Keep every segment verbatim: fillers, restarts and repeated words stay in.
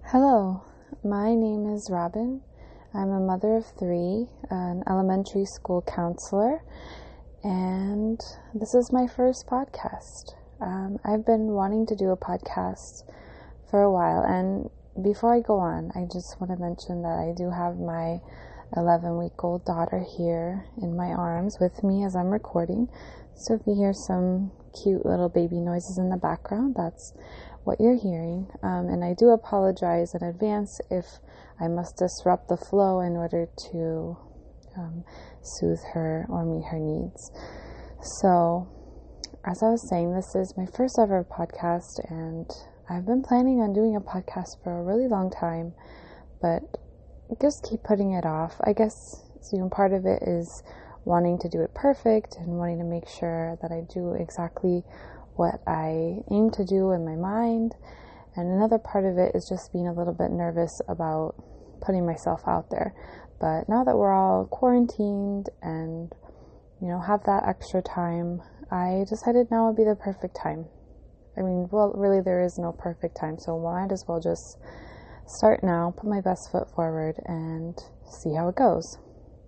Hello, my name is Robin. I'm a mother of three, an elementary school counselor, and this is my first podcast. Um, I've been wanting to do a podcast for a while, and before I go on, I just want to mention that I do have my eleven-week-old daughter here in my arms with me as I'm recording, so if you hear some cute little baby noises in the background, that's what you're hearing, um, and I do apologize in advance if I must disrupt the flow in order to um, soothe her or meet her needs. So, as I was saying, this is my first ever podcast, and I've been planning on doing a podcast for a really long time, but just keep putting it off. I guess so, you know, part of it is wanting to do it perfect and wanting to make sure that I do exactly what I aim to do in my mind, and another part of it is just being a little bit nervous about putting myself out there. But now that we're all quarantined and, you know, have that extra time, I decided now would be the perfect time. I mean, well, really there is no perfect time, so I might as well just start now, put my best foot forward, and see how it goes.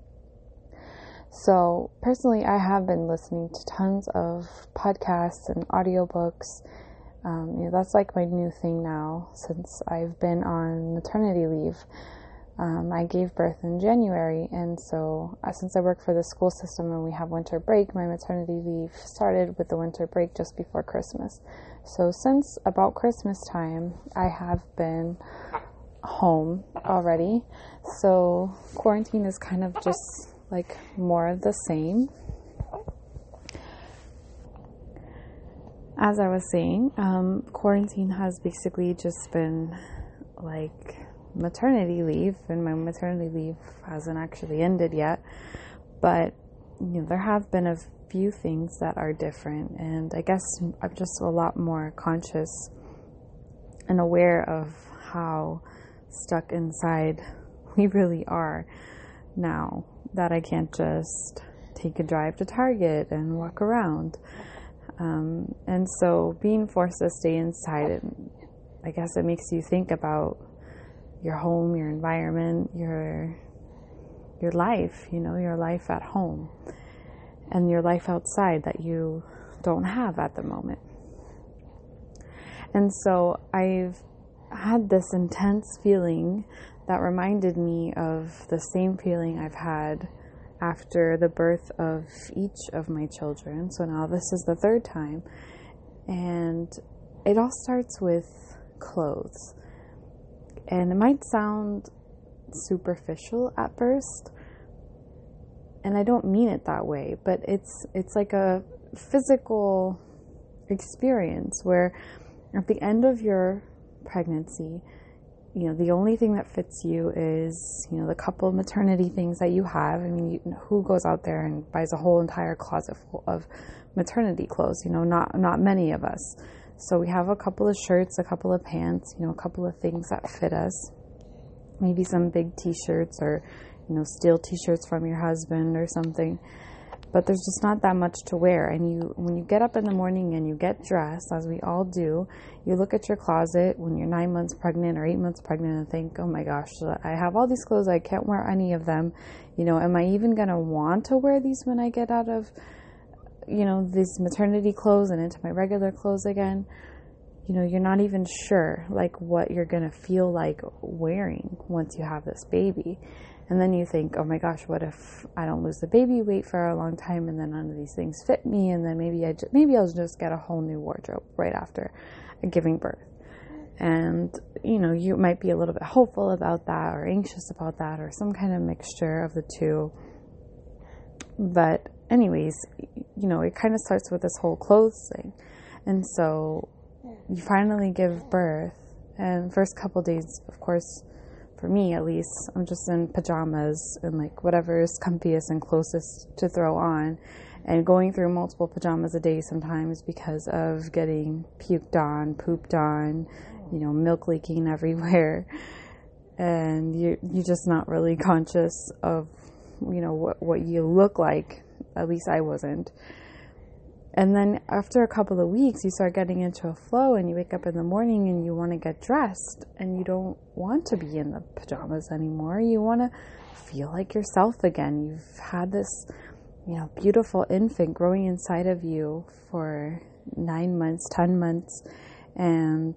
So personally, I have been listening to tons of podcasts and audiobooks. Um, you know, that's like my new thing now since I've been on maternity leave. Um, I gave birth in January, and so uh, since I work for the school system and we have winter break, my maternity leave started with the winter break just before Christmas. So since about Christmas time, I have been home already. So quarantine is kind of just like more of the same. As I was saying, um, quarantine has basically just been like maternity leave, and my maternity leave hasn't actually ended yet, but you know, there have been a few things that are different, and I guess I'm just a lot more conscious and aware of how stuck inside we really are now, that I can't just take a drive to Target and walk around. Um, and so being forced to stay inside, it, I guess it makes you think about your home, your environment, your your life, you know, your life at home and your life outside that you don't have at the moment. And so I've had this intense feeling that reminded me of the same feeling I've had after the birth of each of my children. So now this is the third time, and it all starts with clothes. And it might sound superficial at first, and I don't mean it that way, but it's it's like a physical experience where at the end of your pregnancy, you know, the only thing that fits you is, you know, the couple of maternity things that you have. I mean, you, who goes out there and buys a whole entire closet full of maternity clothes? You know, not not many of us. So we have a couple of shirts, a couple of pants, you know, a couple of things that fit us. Maybe some big t-shirts or, you know, steel t-shirts from your husband or something. But there's just not that much to wear. And you, when you get up in the morning and you get dressed, as we all do, you look at your closet when you're nine months pregnant or eight months pregnant and think, oh my gosh, I have all these clothes, I can't wear any of them. You know, am I even going to want to wear these when I get out of, you know, these maternity clothes and into my regular clothes again? You know, you're not even sure like what you're going to feel like wearing once you have this baby. And then you think, oh my gosh, what if I don't lose the baby weight for a long time and then none of these things fit me, and then maybe I just, maybe I'll just get a whole new wardrobe right after giving birth. And, you know, you might be a little bit hopeful about that or anxious about that or some kind of mixture of the two. But anyways, you know, it kind of starts with this whole clothes thing. And so you finally give birth, and first couple days, of course, for me at least, I'm just in pajamas and like whatever is comfiest and closest to throw on, and going through multiple pajamas a day sometimes because of getting puked on, pooped on, you know, milk leaking everywhere, and you you're just not really conscious of, you know, what what you look like. At least I wasn't. And then after a couple of weeks, you start getting into a flow and you wake up in the morning and you want to get dressed and you don't want to be in the pajamas anymore. You want to feel like yourself again. You've had this, you know, beautiful infant growing inside of you for nine months, ten months. And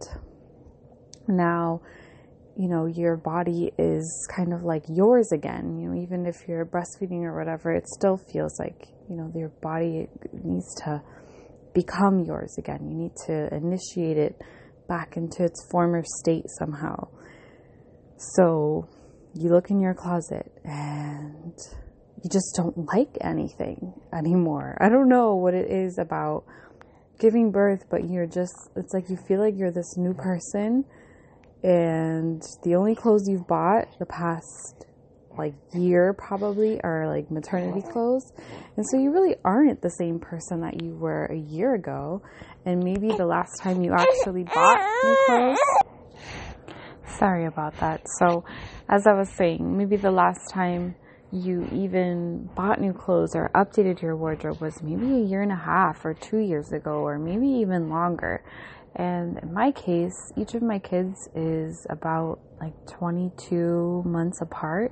now, you know, your body is kind of like yours again. You know, even if you're breastfeeding or whatever, it still feels like, you know, your body needs to become yours again. You need to initiate it back into its former state somehow. So you look in your closet and you just don't like anything anymore. I don't know what it is about giving birth, but you're just, it's like you feel like you're this new person, and the only clothes you've bought the past like year probably are like maternity clothes. And so you really aren't the same person that you were a year ago. And maybe the last time you actually bought new clothes, sorry about that. So as I was saying, maybe the last time you even bought new clothes or updated your wardrobe was maybe a year and a half or two years ago, or maybe even longer. And in my case, each of my kids is about like twenty-two months apart.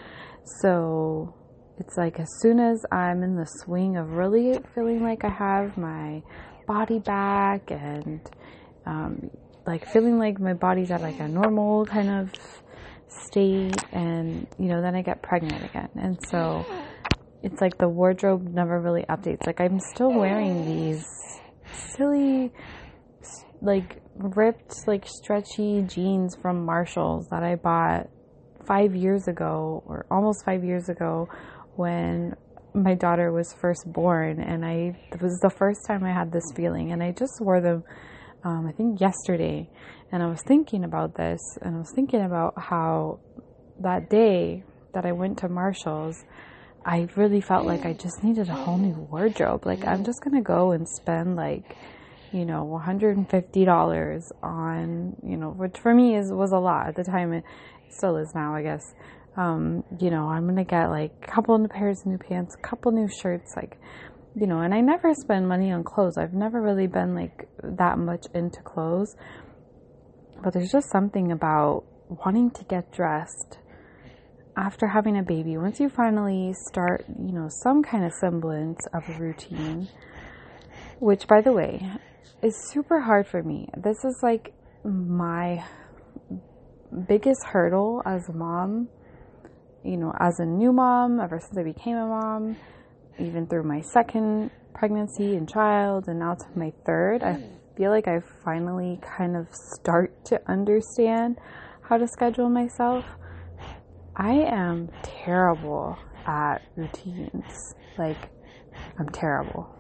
So it's like as soon as I'm in the swing of really feeling like I have my body back and um, like feeling like my body's at like a normal kind of state, and you know, then I get pregnant again. And so it's like the wardrobe never really updates. Like I'm still wearing these silly, like ripped, like stretchy jeans from Marshalls that I bought five years ago or almost five years ago when my daughter was first born. And I, it was the first time I had this feeling, and I just wore them um, I think yesterday. And I was thinking about this, and I was thinking about how that day that I went to Marshall's, I really felt like I just needed a whole new wardrobe. Like I'm just going to go and spend like, you know, one hundred fifty dollars on, you know, which for me is was a lot at the time. It still is now, I guess. Um, you know, I'm going to get like a couple of pairs of new pants, a couple new shirts, like, you know, and I never spend money on clothes. I've never really been like that much into clothes. But there's just something about wanting to get dressed after having a baby. Once you finally start, you know, some kind of semblance of a routine, which, by the way, is super hard for me. This is like my biggest hurdle as a mom, you know, as a new mom, ever since I became a mom, even through my second pregnancy and child, and now to my third. I feel like I finally kind of start to understand how to schedule myself. I am terrible at routines. Like, I'm terrible.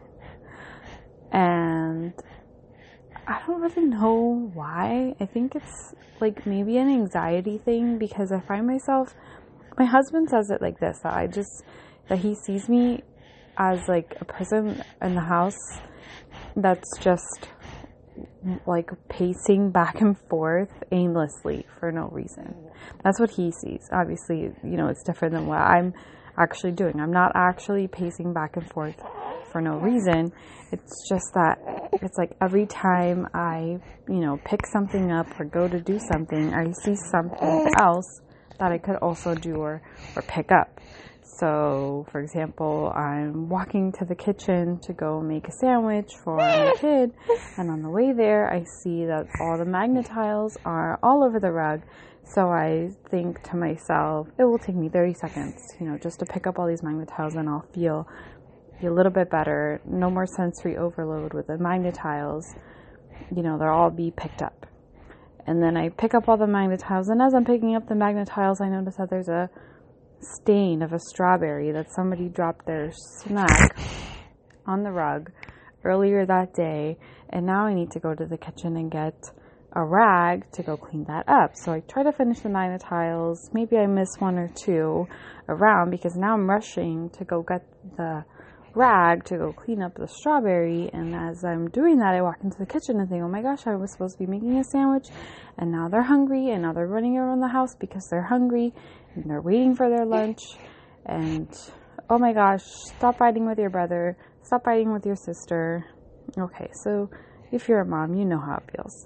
And I don't really know why. I think it's like maybe an anxiety thing, because I find myself, my husband says it like this, that I just, that he sees me as like a person in the house that's just like pacing back and forth aimlessly for no reason. That's what he sees. Obviously, you know, it's different than what I'm actually doing. I'm not actually pacing back and forth for no reason. It's just that it's like every time I, you know, pick something up or go to do something, I see something else that I could also do or, or pick up. So, for example, I'm walking to the kitchen to go make a sandwich for my kid, and on the way there, I see that all the magnet tiles are all over the rug. So I think to myself, it will take me thirty seconds, you know, just to pick up all these magnet tiles, and I'll feel a little bit better. No more sensory overload with the magnet tiles. You know, they'll all be picked up. And then I pick up all the magnet tiles, and as I'm picking up the magnet tiles, I notice that there's a stain of a strawberry that somebody dropped their snack on the rug earlier that day, and now I need to go to the kitchen and get a rag to go clean that up. So I try to finish the magnet tiles. Maybe I miss one or two around, because now I'm rushing to go get the rag to go clean up the strawberry. And as I'm doing that, I walk into the kitchen and think, oh my gosh, I was supposed to be making a sandwich, and now they're hungry, and now they're running around the house because they're hungry, and they're waiting for their lunch. And oh my gosh, stop fighting with your brother, stop fighting with your sister, Okay, so if you're a mom, you know how it feels.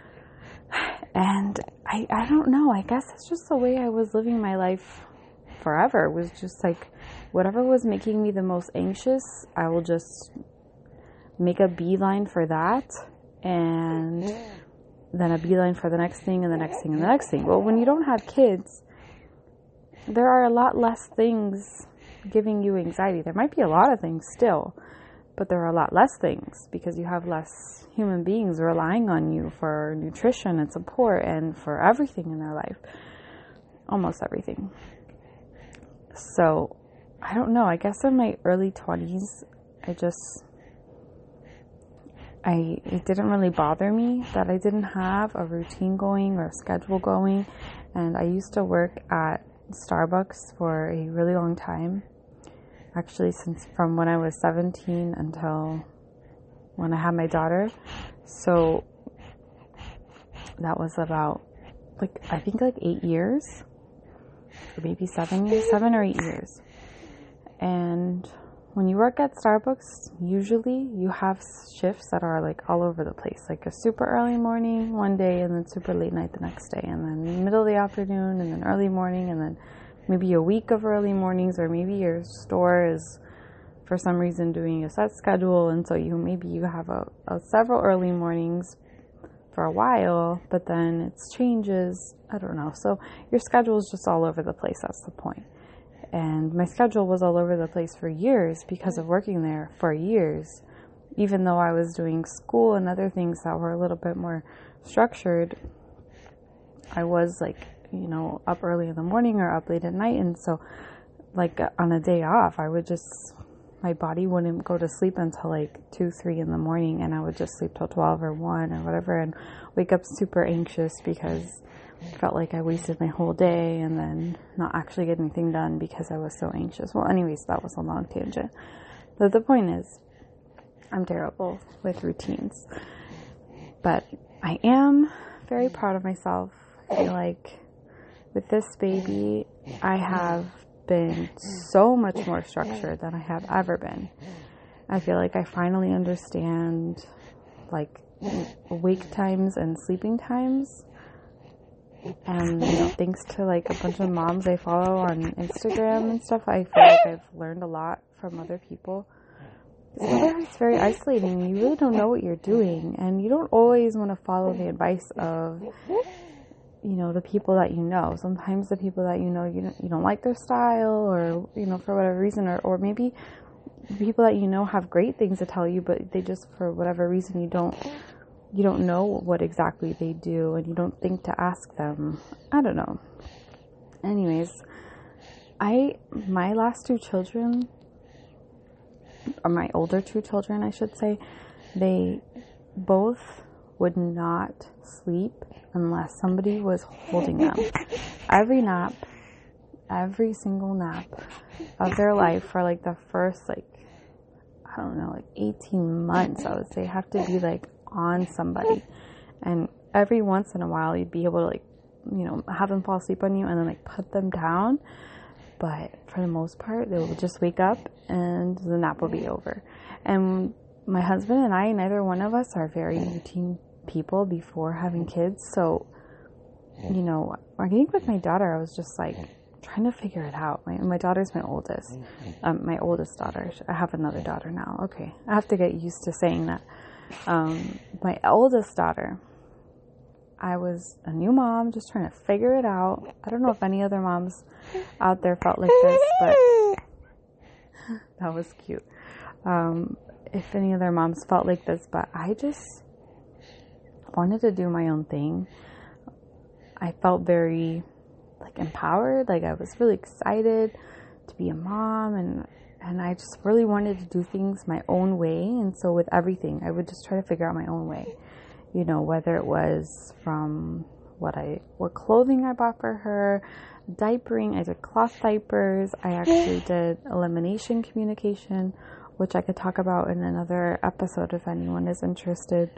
And I, I don't know, I guess it's just the way I was living my life forever. It was just like, whatever was making me the most anxious, I will just make a beeline for that, and then a beeline for the next thing, and the next thing, and the next thing. Well, when you don't have kids, there are a lot less things giving you anxiety. There might be a lot of things still, but there are a lot less things because you have less human beings relying on you for nutrition and support and for everything in their life. Almost everything. So, I don't know. I guess in my early twenties, I just, I, it didn't really bother me that I didn't have a routine going or a schedule going. And I used to work at Starbucks for a really long time. Actually, since from when I was seventeen until when I had my daughter. So that was about, like, I think like eight years, or maybe seven years, seven or eight years. And when you work at Starbucks, usually you have shifts that are like all over the place, like a super early morning one day and then super late night the next day, and then middle of the afternoon and then early morning, and then maybe a week of early mornings, or maybe your store is for some reason doing a set schedule, and so you maybe you have a, a several early mornings for a while, but then it changes. I don't know. So your schedule is just all over the place. That's the point. And my schedule was all over the place for years because of working there for years, even though I was doing school and other things that were a little bit more structured. I was like, you know, up early in the morning or up late at night. And so like on a day off, I would just, my body wouldn't go to sleep until like two, three in the morning. And I would just sleep till twelve or one or whatever, and wake up super anxious because I felt like I wasted my whole day and then not actually get anything done because I was so anxious. Well, anyways, that was a long tangent. But the point is, I'm terrible with routines. But I am very proud of myself. I feel like with this baby, I have been so much more structured than I have ever been. I feel like I finally understand like wake times and sleeping times. And you know, thanks to like a bunch of moms I follow on Instagram and stuff, I feel like I've learned a lot from other people. Otherwise, it's very isolating. You really don't know what you're doing, and you don't always want to follow the advice of, you know, the people that you know. Sometimes the people that you know, you don't, you don't like their style, or, you know, for whatever reason, or, or maybe the people that you know have great things to tell you, but they just, for whatever reason, you don't, you don't know what exactly they do, and you don't think to ask them. I don't know. Anyways, I, my last two children, or my older two children, I should say, they both would not sleep unless somebody was holding them. Every nap, every single nap of their life for like the first, like, I don't know, like eighteen months, I would say, have to be like on somebody. And every once in a while, you'd be able to like, you know, have them fall asleep on you and then like put them down. But for the most part, they will just wake up and the nap will be over. And my husband and I, neither one of us are very routine people before having kids. So, you know, I think with my daughter, I was just like trying to figure it out. My, my daughter's my oldest, um, my oldest daughter. I have another daughter now. Okay. I have to get used to saying that. Um, my oldest daughter, I was a new mom, just trying to figure it out. I don't know if any other moms out there felt like this, but that was cute. Um, if any other moms felt like this, but I just wanted to do my own thing. I felt very like empowered, like I was really excited to be a mom, and and I just really wanted to do things my own way. And so with everything, I would just try to figure out my own way. You know, whether it was from what I, what clothing I bought for her, diapering. I did cloth diapers. I actually did elimination communication, which I could talk about in another episode if anyone is interested.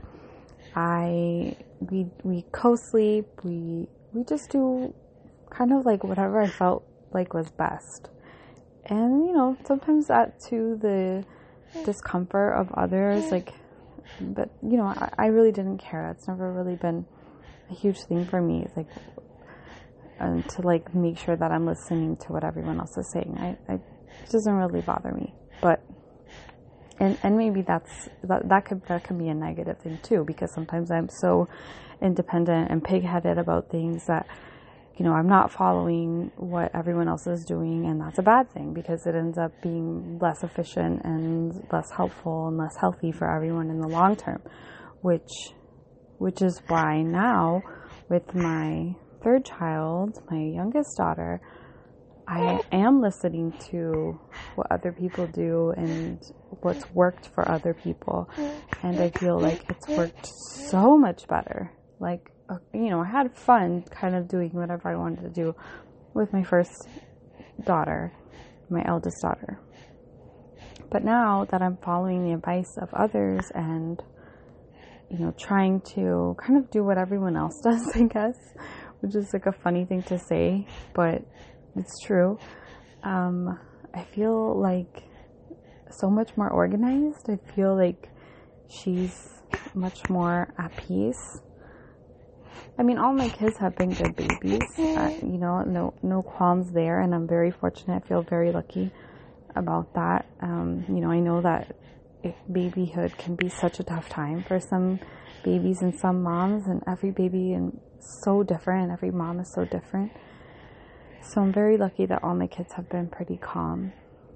I, we, we co-sleep. We, we just do kind of like whatever I felt like was best. And, you know, sometimes that to the discomfort of others, like, but, you know, I, I really didn't care. It's never really been a huge thing for me. It's like, and to like make sure that I'm listening to what everyone else is saying. I, I it doesn't really bother me. But and and maybe that's that that could that can be a negative thing too, because sometimes I'm so independent and pig-headed about things that, you know, I'm not following what everyone else is doing, and that's a bad thing because it ends up being less efficient and less helpful and less healthy for everyone in the long term, which which is why now with my third child, my youngest daughter, I am listening to what other people do and what's worked for other people, and I feel like it's worked so much better. Like, you know, I had fun kind of doing whatever I wanted to do with my first daughter, my eldest daughter. But now that I'm following the advice of others and, you know, trying to kind of do what everyone else does, I guess, which is like a funny thing to say, but it's true. Um, I feel like so much more organized. I feel like she's much more at peace. I mean, all my kids have been good babies. Uh, you know, no no qualms there, and I'm very fortunate. I feel very lucky about that. Um, you know, I know that it, babyhood can be such a tough time for some babies and some moms, and every baby is so different. Every mom is so different. So I'm very lucky that all my kids have been pretty calm.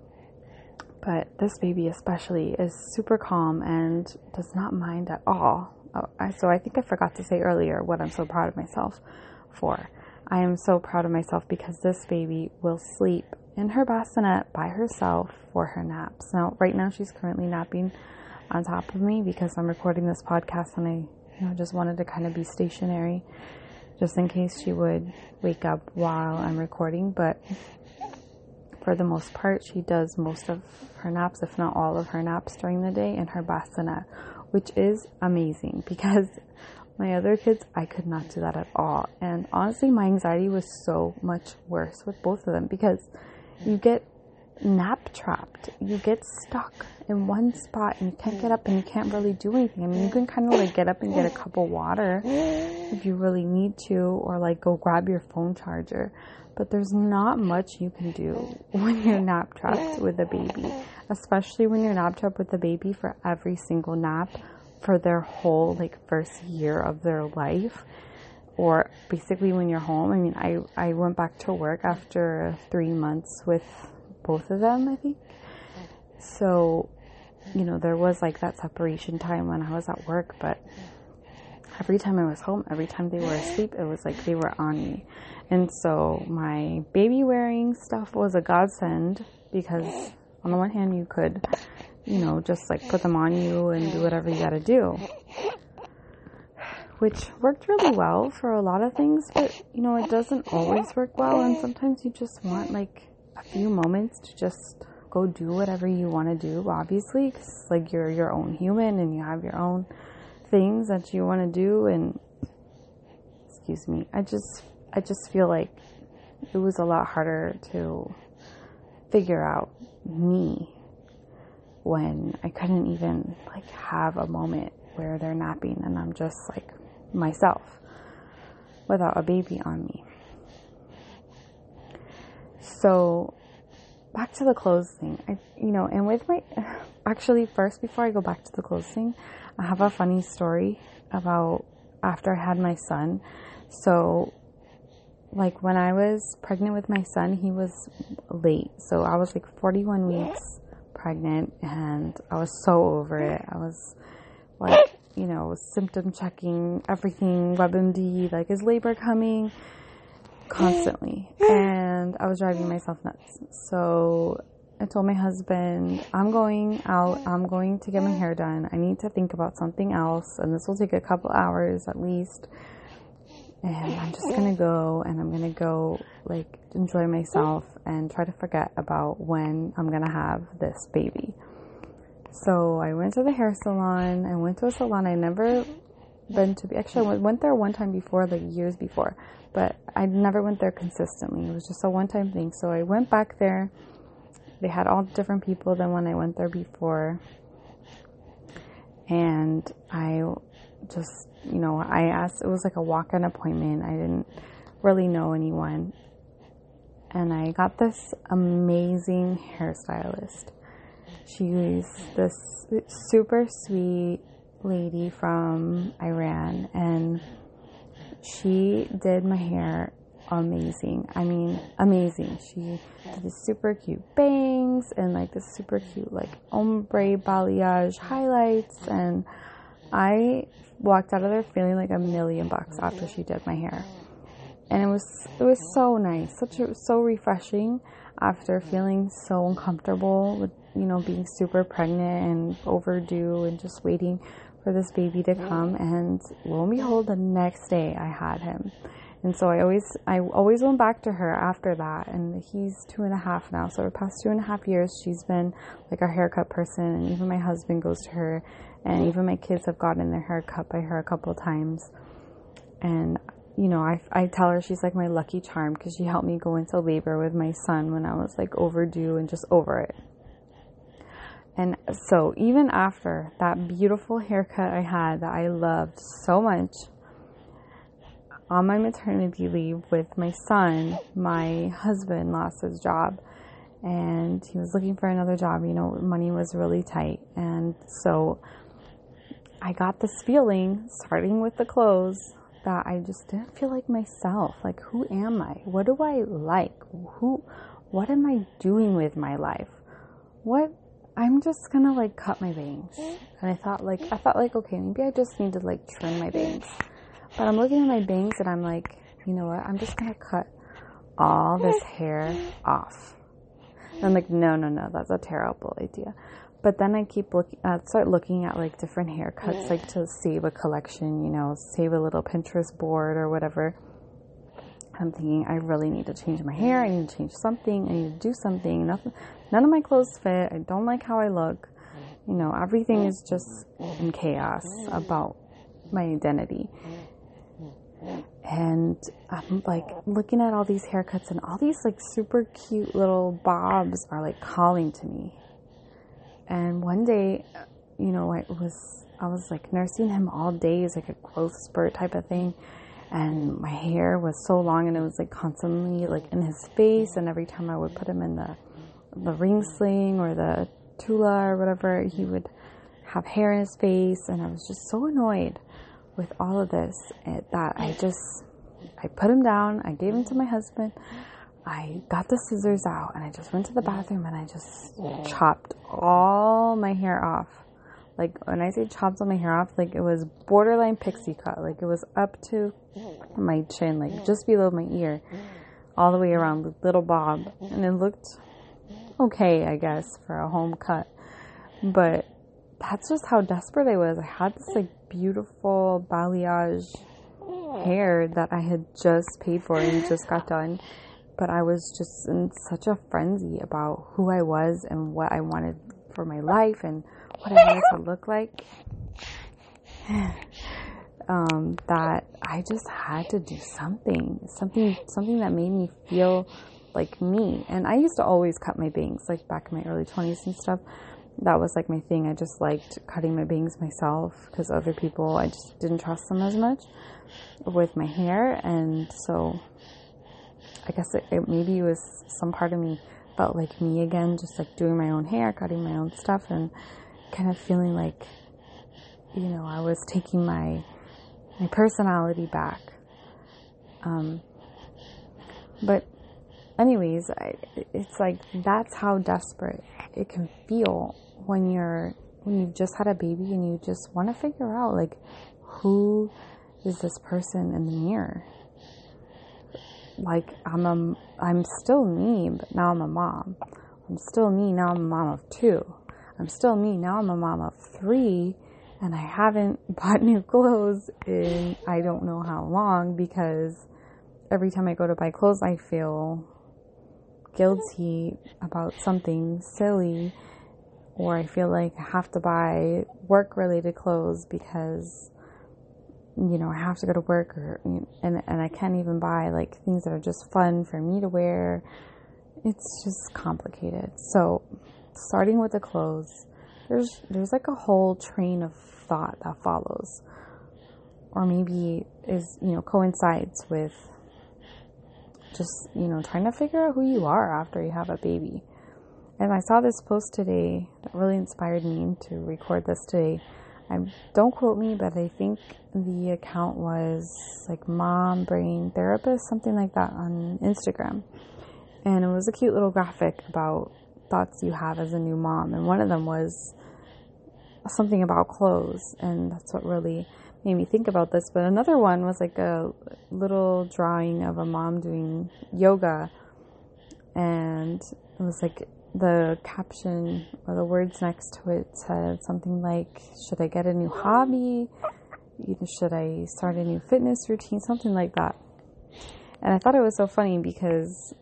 But this baby especially is super calm and does not mind at all. Oh, I, so I think I forgot to say earlier what I'm so proud of myself for. I am so proud of myself because this baby will sleep in her bassinet by herself for her naps. Now, right now she's currently napping on top of me because I'm recording this podcast, and I, you know, just wanted to kind of be stationary just in case she would wake up while I'm recording. But for the most part, she does most of her naps, if not all of her naps during the day, in her bassinet, which is amazing because my other kids, I could not do that at all. And honestly, my anxiety was so much worse with both of them because you get nap trapped. You get stuck in one spot and you can't get up and you can't really do anything. I mean, you can kind of like get up and get a cup of water if you really need to, or like go grab your phone charger. But there's not much you can do when you're nap trapped with a baby, especially when you're nap trapped with a baby for every single nap for their whole like first year of their life, or basically when you're home. I mean, I, I went back to work after three months with both of them, I think. So, you know, there was like that separation time when I was at work, but every time I was home, every time they were asleep, it was like they were on me. And so my baby wearing stuff was a godsend because on the one hand you could, you know, just like put them on you and do whatever you gotta do, which worked really well for a lot of things, but you know, it doesn't always work well, and sometimes you just want like a few moments to just go do whatever you want to do, obviously, because like you're your own human and you have your own things that you want to do. And excuse me, I just I just feel like it was a lot harder to figure out me when I couldn't even like have a moment where they're napping and I'm just like myself without a baby on me. So back to the clothes thing, I, you know, and with my, actually first, before I go back to the clothes thing, I have a funny story about after I had my son. So like when I was pregnant with my son, he was late. So I was like forty-one weeks pregnant and I was so over it. I was like, you know, symptom checking everything, WebMD, like is labor coming? Constantly. And I was driving myself nuts. So I told my husband, I'm going out, I'm going to get my hair done. I need to think about something else, and this will take a couple hours at least. And I'm just going to go, and I'm going to go, like, enjoy myself and try to forget about when I'm going to have this baby. So I went to the hair salon. I went to a salon I never been to. Actually, I went there one time before, like years before. But I never went there consistently. It was just a one-time thing. So I went back there. They had all different people than when I went there before. And I just, you know, I asked, it was like a walk-in appointment. I didn't really know anyone. And I got this amazing hairstylist. She's this super sweet lady from Iran, and she did my hair amazing. I mean, amazing. She did this super cute bangs and like this super cute like ombre balayage highlights, and I walked out of there feeling like a million bucks after she did my hair. And it was it was so nice, such a, so refreshing after feeling so uncomfortable with, you know, being super pregnant and overdue and just waiting for this baby to come. And lo and behold, the next day I had him. And so I always I always went back to her after that, and he's two and a half now. So the past two and a half years, she's been like our haircut person, and even my husband goes to her, and even my kids have gotten their hair cut by her a couple of times. And, you know, I, I tell her she's like my lucky charm, because she helped me go into labor with my son when I was like overdue and just over it. And so even after that beautiful haircut I had that I loved so much, on my maternity leave with my son, my husband lost his job, and he was looking for another job. You know, money was really tight. And so I got this feeling, starting with the clothes, that I just didn't feel like myself. Like, who am I? What do I like? Who, what am I doing with my life? What, I'm just gonna like cut my bangs. And I thought like, I thought like, okay, maybe I just need to like trim my bangs. But I'm looking at my bangs and I'm like, you know what? I'm just going to cut all this hair off. And I'm like, no, no, no, that's a terrible idea. But then I keep looking, uh, start looking at like different haircuts, like to save a collection, you know, save a little Pinterest board or whatever. I'm thinking, I really need to change my hair. I need to change something. I need to do something. Nothing, none of my clothes fit. I don't like how I look. You know, everything is just in chaos about my identity. And I'm like looking at all these haircuts, and all these like super cute little bobs are like calling to me. And one day, you know, I was I was like nursing him all day. It was like a growth spurt type of thing, and my hair was so long, and it was like constantly like in his face. And every time I would put him in the the ring sling or the tula or whatever, he would have hair in his face, and I was just so annoyed with all of this that I just, I put him down, I gave him to my husband, I got the scissors out, and I just went to the bathroom and I just chopped all my hair off. Like, when I say chopped all my hair off, like, it was borderline pixie cut. Like, it was up to my chin, like, just below my ear, all the way around, the little bob. And it looked okay, I guess, for a home cut. But that's just how desperate I was. I had this, like, beautiful balayage hair that I had just paid for and just got done. But I was just in such a frenzy about who I was and what I wanted for my life and what I wanted to look like, um, that I just had to do something, something, something that made me feel like me. And I used to always cut my bangs, like back in my early twenties and stuff. That was like my thing. I just liked cutting my bangs myself, because other people, I just didn't trust them as much with my hair. And so I guess it, it maybe it was some part of me felt like me again, just like doing my own hair, cutting my own stuff, and kind of feeling like, you know, I was taking my my personality back. Um, but anyways, I, it's like, that's how desperate it can feel when you're, when you've just had a baby and you just want to figure out, like, who is this person in the mirror? Like, I'm a, I'm still me, but now I'm a mom. I'm still me, now I'm a mom of two. I'm still me, now I'm a mom of three, and I haven't bought new clothes in I don't know how long, because every time I go to buy clothes, I feel guilty about something silly, or I feel like I have to buy work-related clothes because, you know, I have to go to work, or and and I can't even buy like things that are just fun for me to wear. It's just complicated. So starting with the clothes, there's there's like a whole train of thought that follows, or maybe is, you know, coincides with just, you know, trying to figure out who you are after you have a baby. And I saw this post today that really inspired me to record this today. I don't quote me, but I think the account was like Mom Brain Therapist, something like that, on Instagram. And it was a cute little graphic about thoughts you have as a new mom. And one of them was something about clothes. And that's what really made me think about this. But another one was like a little drawing of a mom doing yoga. And it was like the caption or the words next to it said something like, should I get a new hobby? Should I start a new fitness routine? Something like that. And I thought it was so funny because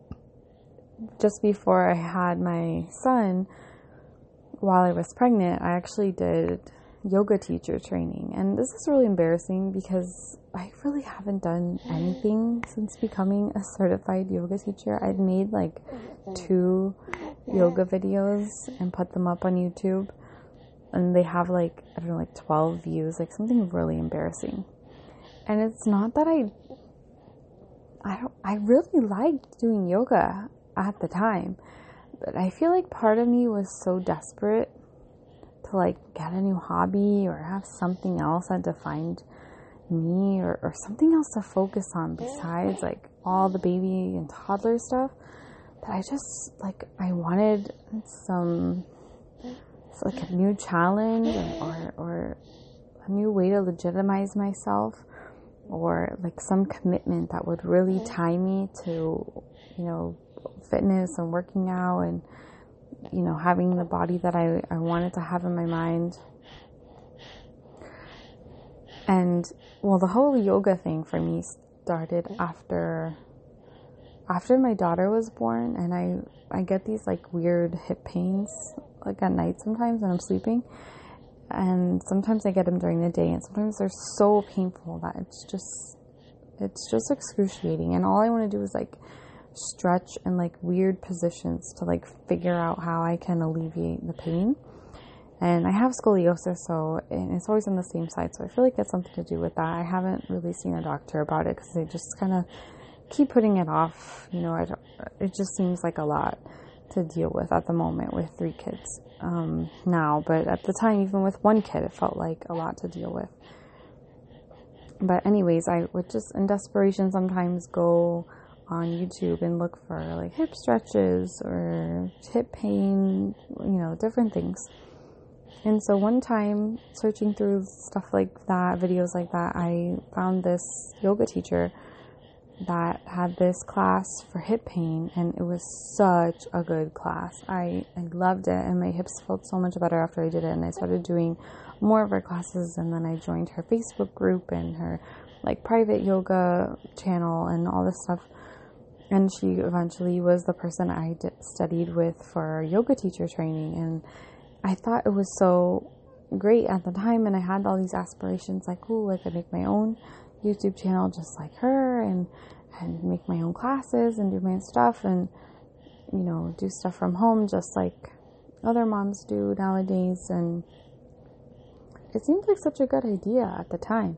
just before I had my son, while I was pregnant, I actually did yoga teacher training. And this is really embarrassing because I really haven't done anything since becoming a certified yoga teacher. I'd made like two yoga videos and put them up on YouTube, and they have like, I don't know, like twelve views, like something really embarrassing. And it's not that I I don't I really liked doing yoga at the time, but I feel like part of me was so desperate to like get a new hobby or have something else that defined me, or, or something else to focus on besides like all the baby and toddler stuff, that I just like I wanted some so like a new challenge, or or a new way to legitimize myself, or like some commitment that would really tie me to, you know, fitness and working out and, you know, having the body that I, I wanted to have in my mind. And well, the whole yoga thing for me started after after my daughter was born, and I I get these like weird hip pains like at night sometimes when I'm sleeping, and sometimes I get them during the day, and sometimes they're so painful that it's just it's just excruciating, and all I want to do is like stretch in like weird positions to like figure out how I can alleviate the pain. And I have scoliosis, so and it's always on the same side, so I feel like it's something to do with that. I haven't really seen a doctor about it because they just kind of keep putting it off. You know, I don't, it just seems like a lot to deal with at the moment with three kids um, now. But at the time, even with one kid, it felt like a lot to deal with. But anyways, I would just in desperation sometimes go on YouTube and look for like hip stretches or hip pain, you know, different things. And so one time, searching through stuff like that, videos like that, I found this yoga teacher that had this class for hip pain, and it was such a good class. I, I loved it, and my hips felt so much better after I did it, and I started doing more of her classes, and then I joined her Facebook group and her like private yoga channel and all this stuff. And she eventually was the person I did, studied with for yoga teacher training, and I thought it was so great at the time, and I had all these aspirations like, ooh, I could make my own YouTube channel just like her, and and make my own classes and do my own stuff, and, you know, do stuff from home just like other moms do nowadays. And it seemed like such a good idea at the time.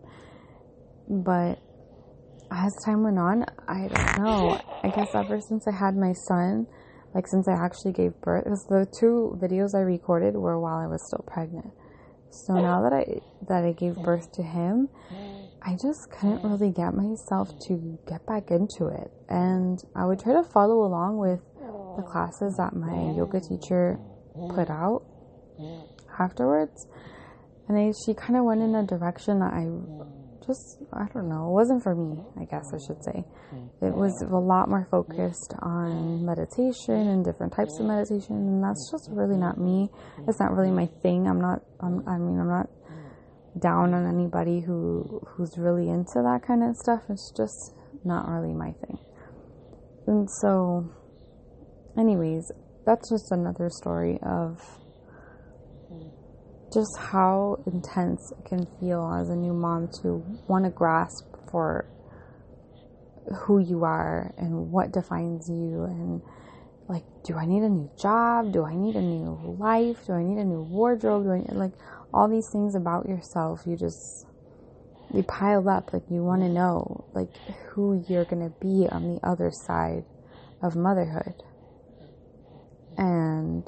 But as time went on, I don't know, I guess ever since I had my son, like since I actually gave birth, because the two videos I recorded were while I was still pregnant. So now that I that I gave birth to him, I just couldn't really get myself to get back into it. And I would try to follow along with the classes that my yoga teacher put out afterwards. And I, she kind of went in a direction that I just, I don't know, it wasn't for me, I guess I should say. It was a lot more focused on meditation and different types of meditation, and that's just really not me. It's not really my thing. I'm not, I'm, I mean, I'm not down on anybody who who's really into that kind of stuff. It's just not really my thing. And so, anyways, that's just another story of just how intense it can feel as a new mom to want to grasp for who you are and what defines you, and like, do I need a new job? Do I need a new life? Do I need a new wardrobe? Do I like all these things about yourself? You just, you pile up. Like, you want to know, like, who you're going to be on the other side of motherhood. And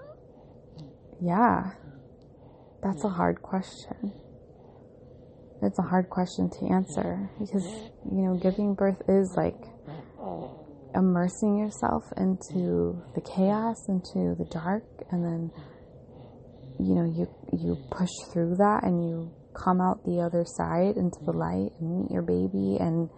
yeah, that's a hard question. It's a hard question to answer because, you know, giving birth is like immersing yourself into the chaos, into the dark, and then, you know, you you push through that and you come out the other side into the light and meet your baby, and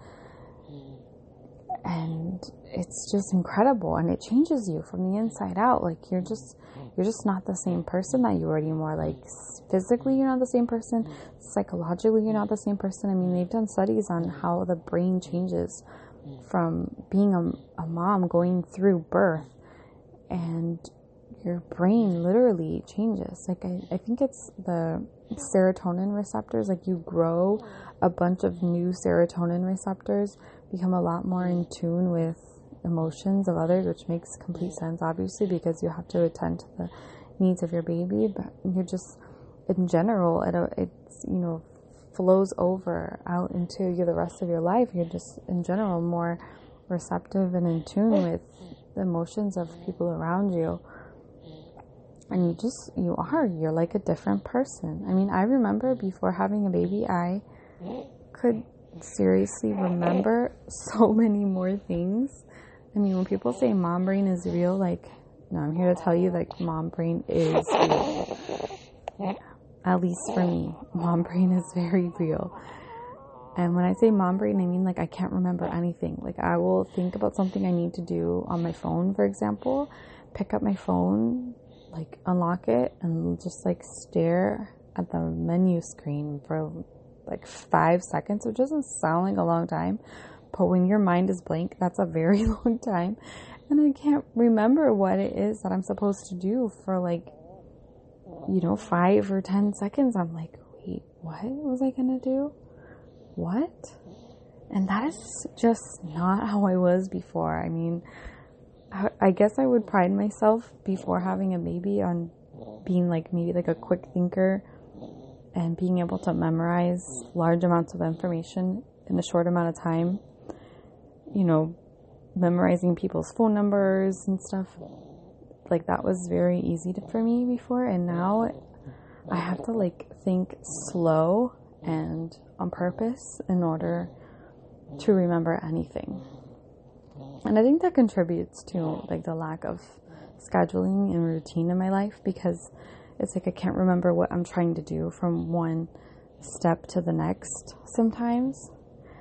and it's just incredible, and it changes you from the inside out. Like, you're just you're just not the same person that you were anymore. Like, physically you're not the same person, psychologically you're not the same person. I mean, they've done studies on how the brain changes from being a, a mom going through birth, and your brain literally changes. Like, I, I think it's the serotonin receptors. Like, you grow a bunch of new serotonin receptors, become a lot more in tune with emotions of others, which makes complete sense, obviously, because you have to attend to the needs of your baby. But you're just, in general, it, it's, you know, flows over out into you the rest of your life. You're just, in general, more receptive and in tune with the emotions of people around you. And you just, you are, you're like a different person. I mean, I remember before having a baby, I could seriously remember so many more things. I mean, when people say mom brain is real, like, no, I'm here to tell you, like, mom brain is real. At least for me, mom brain is very real. And when I say mom brain, I mean, like, I can't remember anything. Like, I will think about something I need to do on my phone, for example, pick up my phone, like, unlock it, and just, like, stare at the menu screen for, like, five seconds, which doesn't sound like a long time, but when your mind is blank, that's a very long time. And I can't remember what it is that I'm supposed to do for, like, you know, five or ten seconds. I'm like, wait, what was I gonna do? What? And that is just not how I was before. I mean, I, I guess I would pride myself before having a baby on being, like, maybe like a quick thinker and being able to memorize large amounts of information in a short amount of time. You know, memorizing people's phone numbers and stuff. Like, that was very easy to, for me before, and now I have to, like, think slow and on purpose in order to remember anything. And I think that contributes to, like, the lack of scheduling and routine in my life, because it's like I can't remember what I'm trying to do from one step to the next sometimes.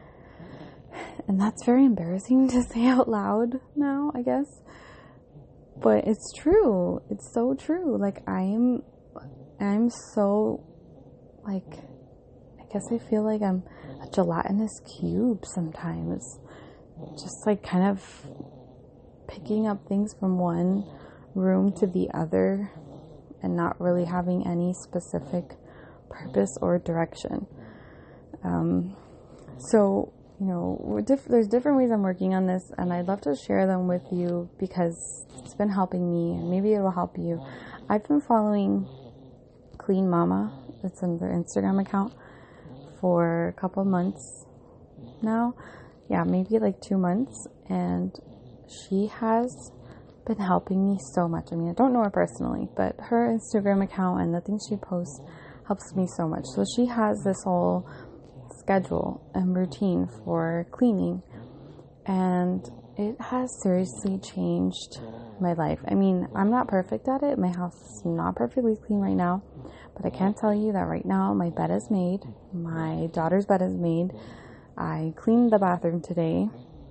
And that's very embarrassing to say out loud now, I guess. But it's true. It's so true. Like, I am, I'm so, like, I guess I feel like I'm a gelatinous cube sometimes. Just, like, kind of picking up things from one room to the other and not really having any specific purpose or direction. Um, so, you know, we're diff- there's different ways I'm working on this, and I'd love to share them with you because it's been helping me, and maybe it will help you. I've been following Clean Mama. It's on their Instagram account for a couple months now. Yeah, maybe like two months. And she has been helping me so much. I mean, I don't know her personally, but her Instagram account and the things she posts helps me so much. So she has this whole schedule and routine for cleaning, and it has seriously changed my life. I mean, I'm not perfect at it. My house is not perfectly clean right now, but I can tell you that right now my bed is made. My daughter's bed is made. I cleaned the bathroom today,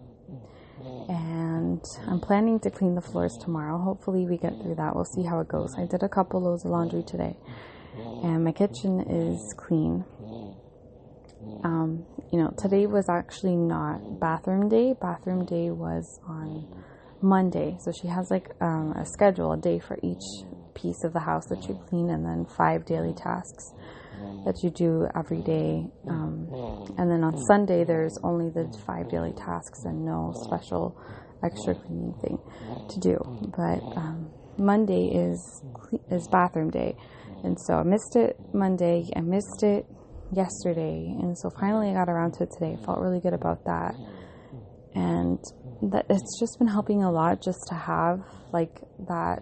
and I'm planning to clean the floors tomorrow. Hopefully we get through that. We'll see how it goes. I did a couple loads of laundry today, and my kitchen is clean. Um, you know, today was actually not bathroom day. Bathroom day was on Monday. So she has like um, a schedule, a day for each piece of the house that you clean, and then five daily tasks that you do every day. Um, and then on Sunday, there's only the five daily tasks and no special extra cleaning thing to do. But um, Monday is is bathroom day. And so I missed it Monday. I missed it yesterday. And so finally I got around to it today. I felt really good about that. And that it's just been helping a lot just to have like that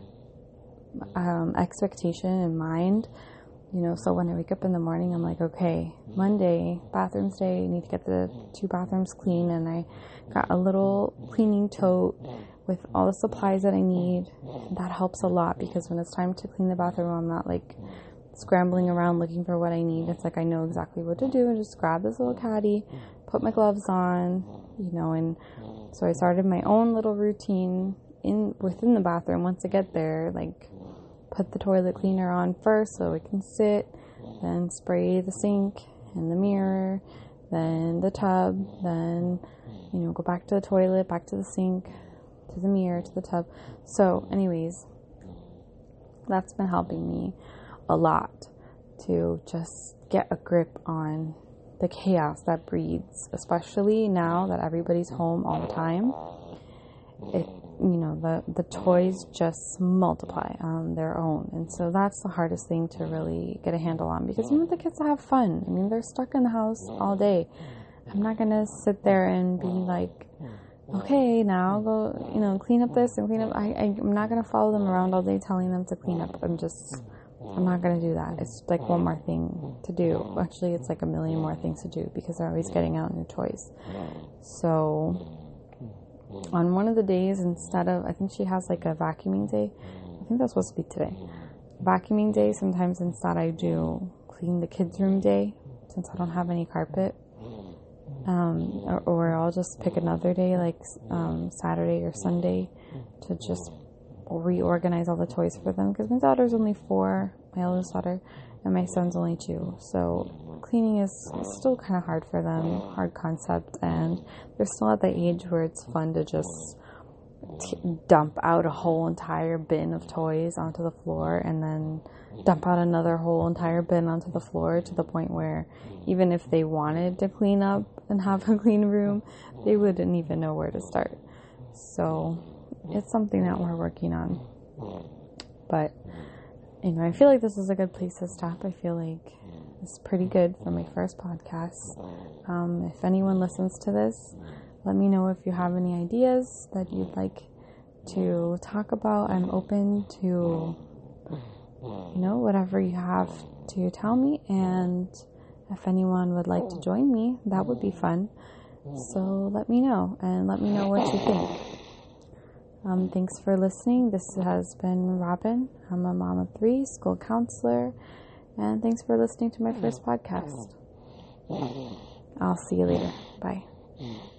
um, expectation in mind. You know, so when I wake up in the morning, I'm like, okay, Monday, bathrooms day, I need to get the two bathrooms clean. And I got a little cleaning tote with all the supplies that I need. That helps a lot, because when it's time to clean the bathroom, I'm not like scrambling around looking for what I need. It's like I know exactly what to do, and just grab this little caddy, put my gloves on, you know. And so I started my own little routine in within the bathroom. Once I get there, like, put the toilet cleaner on first so it can sit, then spray the sink and the mirror, then the tub, then, you know, go back to the toilet, back to the sink, to the mirror, to the tub. So anyways, that's been helping me a lot to just get a grip on the chaos that breeds, especially now that everybody's home all the time. It, you know, the, the toys just multiply on their own. And so that's the hardest thing to really get a handle on, because you want the kids to have fun. I mean, they're stuck in the house all day. I'm not going to sit there and be like, okay, now go, you know, clean up this and clean up. I, I, I'm not going to follow them around all day telling them to clean up. I'm just, I'm not going to do that. It's like one more thing to do. Actually, it's like a million more things to do, because they're always getting out new toys. So on one of the days, instead of, I think she has like a vacuuming day. I think that's supposed to be today. Vacuuming day, sometimes instead I do clean the kids' room day, since I don't have any carpet. Um, or, or I'll just pick another day, like um, Saturday or Sunday, to just reorganize all the toys for them, because my daughter's only four, my eldest daughter, and my son's only two. So cleaning is still kind of hard for them, hard concept, and they're still at the age where it's fun to just t- dump out a whole entire bin of toys onto the floor, and then dump out another whole entire bin onto the floor, to the point where even if they wanted to clean up and have a clean room, they wouldn't even know where to start. So it's something that we're working on. But, you know, I feel like this is a good place to stop. I feel like it's pretty good for my first podcast. Um, if anyone listens to this, let me know if you have any ideas that you'd like to talk about. I'm open to, you know, whatever you have to tell me. And if anyone would like to join me, that would be fun. So let me know, and let me know what you think. Um, thanks for listening. This has been Robin. I'm a mom of three, school counselor, and thanks for listening to my first podcast. I'll see you later. Bye.